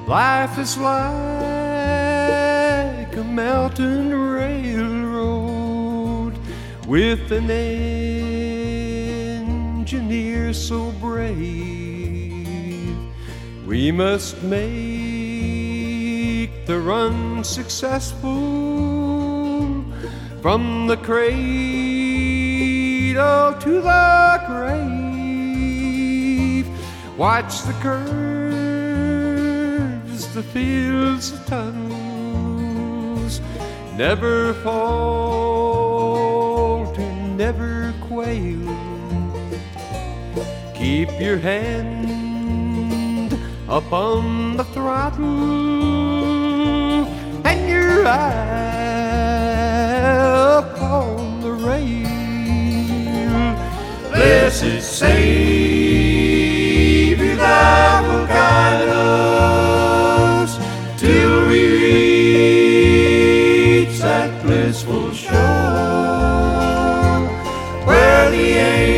Life is like a mountain railroad with an engineer so brave. We must make the run successful from the cradle to the grave. Watch the curves, the fields, the tunnels. Never falter, never quail. Keep your hand upon the throttle and your eye upon the rail. Blessed Savior, thou wilt guide us till we reach that blissful shore where the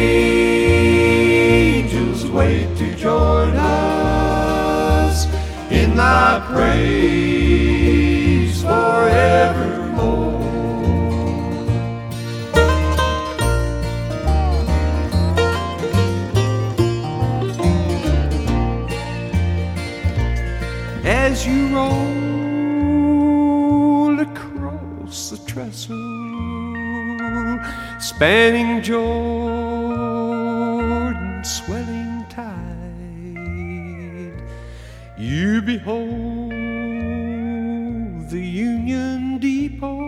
angels wait to join us in thy praise forevermore. As you roll across the trestle, spanning Jordan's swelling tide, you behold the Union Depot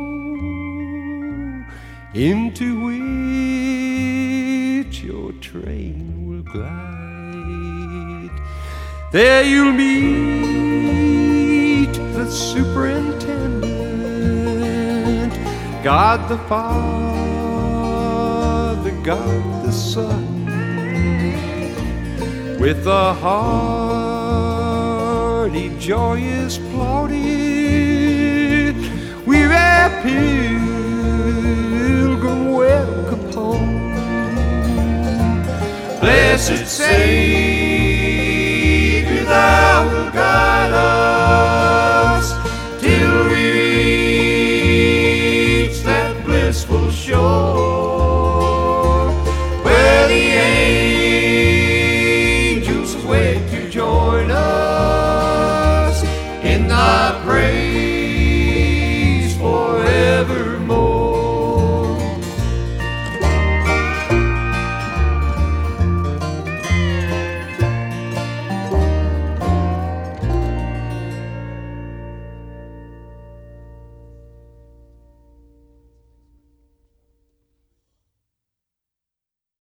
into which your train will glide. There you'll meet the superintendent, God the Father, God the Son, with a hearty, joyous plaudit. We're a pilgrim welcome home. Blessed Savior,